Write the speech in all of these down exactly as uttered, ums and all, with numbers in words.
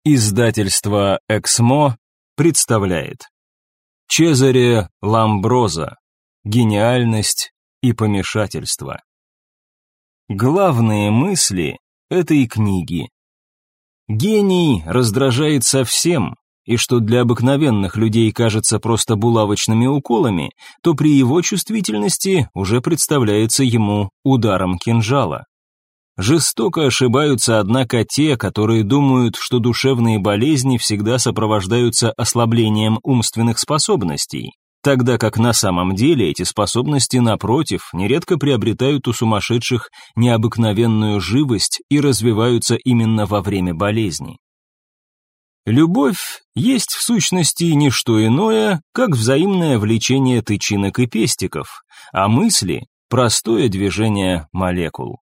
Издательство «Эксмо» представляет Чезаре Ламброзо «Гениальность и помешательство». Главные мысли этой книги. Гений раздражает совсем, и что для обыкновенных людей кажется просто булавочными уколами, то при его чувствительности уже представляется ему ударом кинжала. Жестоко ошибаются, однако, те, которые думают, что душевные болезни всегда сопровождаются ослаблением умственных способностей, тогда как на самом деле эти способности, напротив, нередко приобретают у сумасшедших необыкновенную живость и развиваются именно во время болезни. Любовь есть в сущности не что иное, как взаимное влечение тычинок и пестиков, а мысли – простое движение молекул.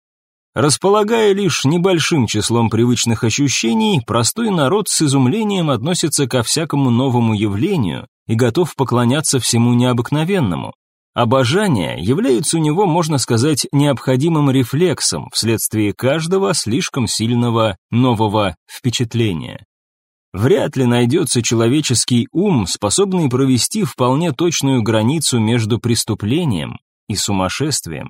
Располагая лишь небольшим числом привычных ощущений, простой народ с изумлением относится ко всякому новому явлению и готов поклоняться всему необыкновенному. Обожание является у него, можно сказать, необходимым рефлексом вследствие каждого слишком сильного нового впечатления. Вряд ли найдется человеческий ум, способный провести вполне точную границу между преступлением и сумасшествием.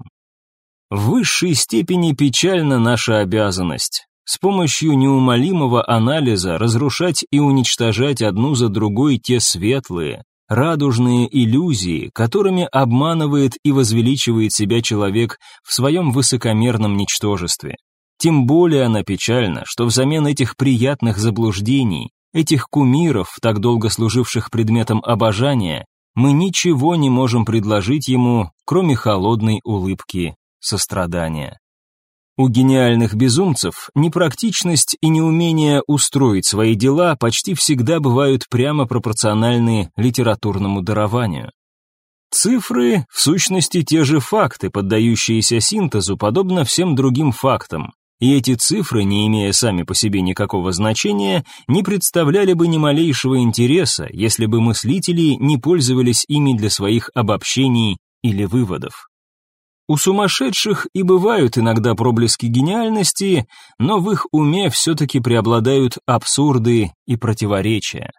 В высшей степени печальна наша обязанность с помощью неумолимого анализа разрушать и уничтожать одну за другой те светлые, радужные иллюзии, которыми обманывает и возвеличивает себя человек в своем высокомерном ничтожестве. Тем более она печальна, что взамен этих приятных заблуждений, этих кумиров, так долго служивших предметом обожания, мы ничего не можем предложить ему, кроме холодной улыбки сострадания. У гениальных безумцев непрактичность и неумение устроить свои дела почти всегда бывают прямо пропорциональны литературному дарованию. Цифры, в сущности, те же факты, поддающиеся синтезу, подобно всем другим фактам, и эти цифры, не имея сами по себе никакого значения, не представляли бы ни малейшего интереса, если бы мыслители не пользовались ими для своих обобщений или выводов. У сумасшедших и бывают иногда проблески гениальности, но в их уме все-таки преобладают абсурды и противоречия.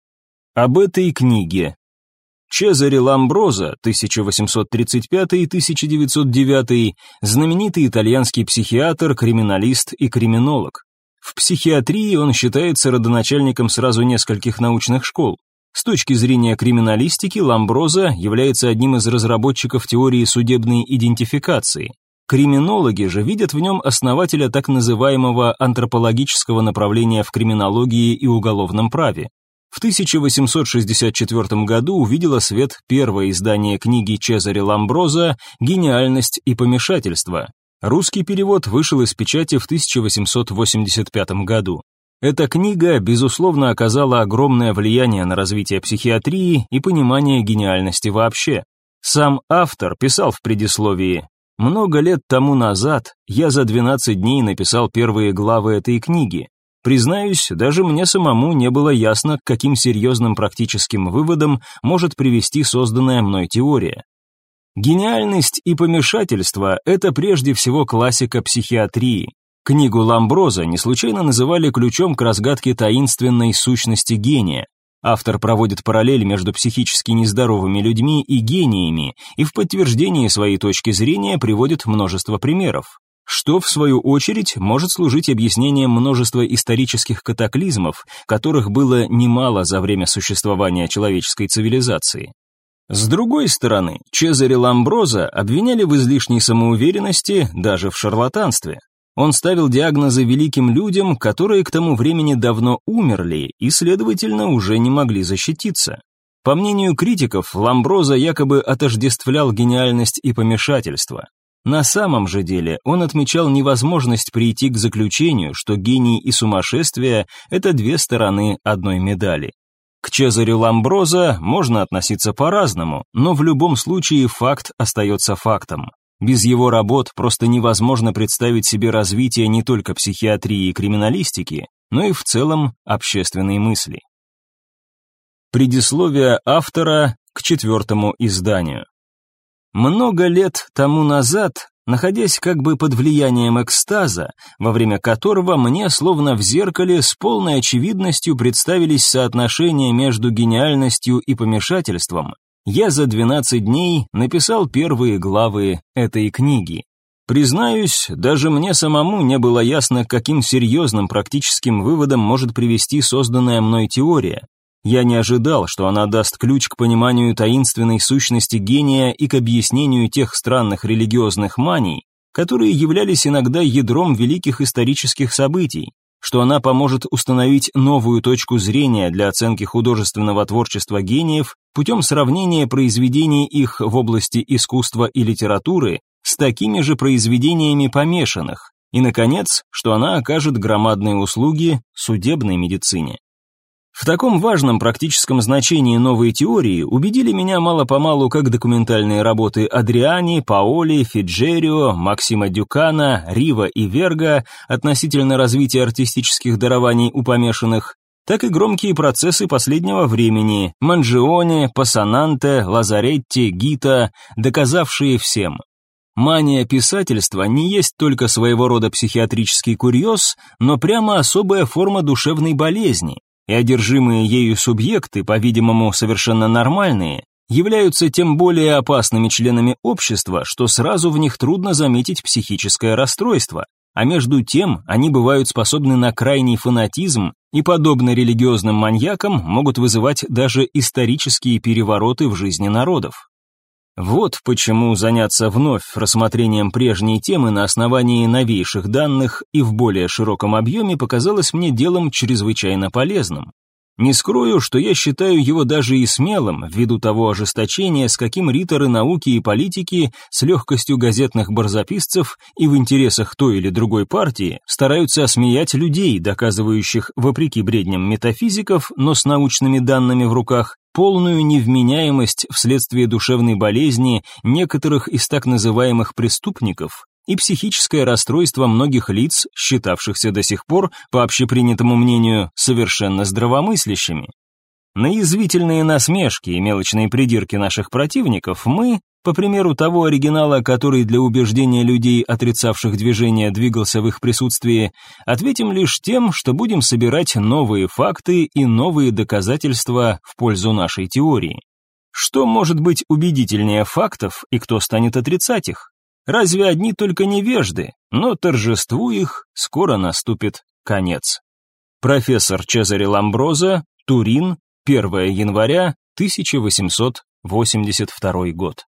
Об этой книге. Чезаре Ламброзо, тысяча восемьсот тридцать пятый — тысяча девятьсот девятый, знаменитый итальянский психиатр, криминалист и криминолог. В психиатрии он считается родоначальником сразу нескольких научных школ. С точки зрения криминалистики Ламброзо является одним из разработчиков теории судебной идентификации. Криминологи же видят в нем основателя так называемого антропологического направления в криминологии и уголовном праве. В тысяча восемьсот шестьдесят четвёртом году увидело свет первое издание книги Чезаре Ламброзо «Гениальность и помешательство». Русский перевод вышел из печати в тысяча восемьсот восемьдесят пятом году. Эта книга, безусловно, оказала огромное влияние на развитие психиатрии и понимание гениальности вообще. Сам автор писал в предисловии: «Много лет тому назад я за двенадцать дней написал первые главы этой книги. Признаюсь, даже мне самому не было ясно, к каким серьезным практическим выводам может привести созданная мной теория. Гениальность и помешательство – это прежде всего классика психиатрии. Книгу Ламброзо не случайно называли ключом к разгадке таинственной сущности гения. Автор проводит параллель между психически нездоровыми людьми и гениями и в подтверждении своей точки зрения приводит множество примеров, что, в свою очередь, может служить объяснением множества исторических катаклизмов, которых было немало за время существования человеческой цивилизации. С другой стороны, Чезаре Ламброзо обвиняли в излишней самоуверенности, даже в шарлатанстве. Он ставил диагнозы великим людям, которые к тому времени давно умерли и, следовательно, уже не могли защититься. По мнению критиков, Ламброзо якобы отождествлял гениальность и помешательство. На самом же деле он отмечал невозможность прийти к заключению, что гений и сумасшествие – это две стороны одной медали. К Чезаре Ламброзо можно относиться по-разному, но в любом случае факт остается фактом. Без его работ просто невозможно представить себе развитие не только психиатрии и криминалистики, но и в целом общественной мысли. Предисловие автора к четвертому изданию. Много лет тому назад находясь как бы под влиянием экстаза, во время которого мне словно в зеркале с полной очевидностью представились соотношения между гениальностью и помешательством, я за двенадцать дней написал первые главы этой книги. Признаюсь, даже мне самому не было ясно, к каким серьезным практическим выводам может привести созданная мной теория. Я не ожидал, что она даст ключ к пониманию таинственной сущности гения и к объяснению тех странных религиозных маний, которые являлись иногда ядром великих исторических событий, что она поможет установить новую точку зрения для оценки художественного творчества гениев путем сравнения произведений их в области искусства и литературы с такими же произведениями помешанных, и, наконец, что она окажет громадные услуги судебной медицине. В таком важном практическом значении новой теории убедили меня мало-помалу как документальные работы Адриани, Паоли, Фиджерио, Максима Дюкана, Рива и Верга относительно развития артистических дарований у помешанных, так и громкие процессы последнего времени Манжионе, Пассананте, Лазаретти, Гита, доказавшие всем. Мания писательства не есть только своего рода психиатрический курьез, но прямо особая форма душевной болезни, и одержимые ею субъекты, по-видимому, совершенно нормальные, являются тем более опасными членами общества, что сразу в них трудно заметить психическое расстройство, а между тем они бывают способны на крайний фанатизм и, подобно религиозным маньякам, могут вызывать даже исторические перевороты в жизни народов. Вот почему заняться вновь рассмотрением прежней темы на основании новейших данных и в более широком объеме показалось мне делом чрезвычайно полезным. Не скрою, что я считаю его даже и смелым, ввиду того ожесточения, с каким риторы науки и политики с легкостью газетных барзаписцев и в интересах той или другой партии стараются осмеять людей, доказывающих, вопреки бредням метафизиков, но с научными данными в руках, полную невменяемость вследствие душевной болезни некоторых из так называемых преступников и психическое расстройство многих лиц, считавшихся до сих пор, по общепринятому мнению, совершенно здравомыслящими. На язвительные насмешки и мелочные придирки наших противников мы, по примеру того оригинала, который для убеждения людей, отрицавших движение, двигался в их присутствии, ответим лишь тем, что будем собирать новые факты и новые доказательства в пользу нашей теории. Что может быть убедительнее фактов и кто станет отрицать их? Разве одни только невежды, но торжеству их скоро наступит конец. Профессор Чезаре Ламброзо, Турин, первое января тысяча восемьсот восемьдесят второй год.